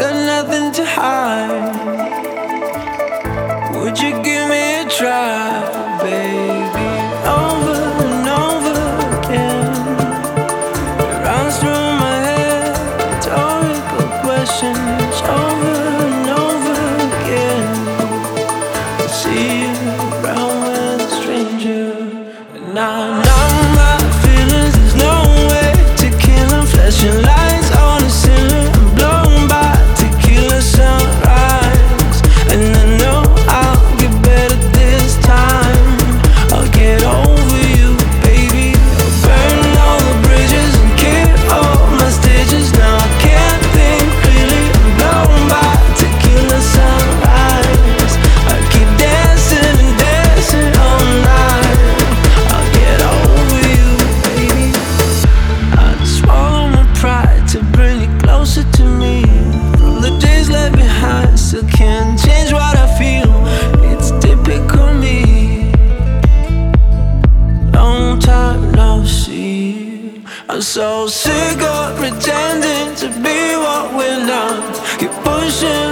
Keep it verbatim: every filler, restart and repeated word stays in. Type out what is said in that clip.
got nothing to hide. Would you give me a try, baby? Over and over again, it runs through my head, rhetorical questions. Over and over again, I see you around with a stranger, and I numb my feelings. There's no way to kill them. Flashing lights on the ceiling, I'm blown by tequila sunrise, and I know I'll get better this time. I'll get over you, baby. I'll burn all the bridges and keep all my stitches. Now I can't think clearly, I'm blown by tequila sunrise. I keep dancing and dancing all night. I'll get over you, baby. I'd swallow my pride to bring you closer to me. From the days left behind, still can't change what I feel. It's typical me. Long time no see. I'm so sick of pretending to be what we're not. Keep pushing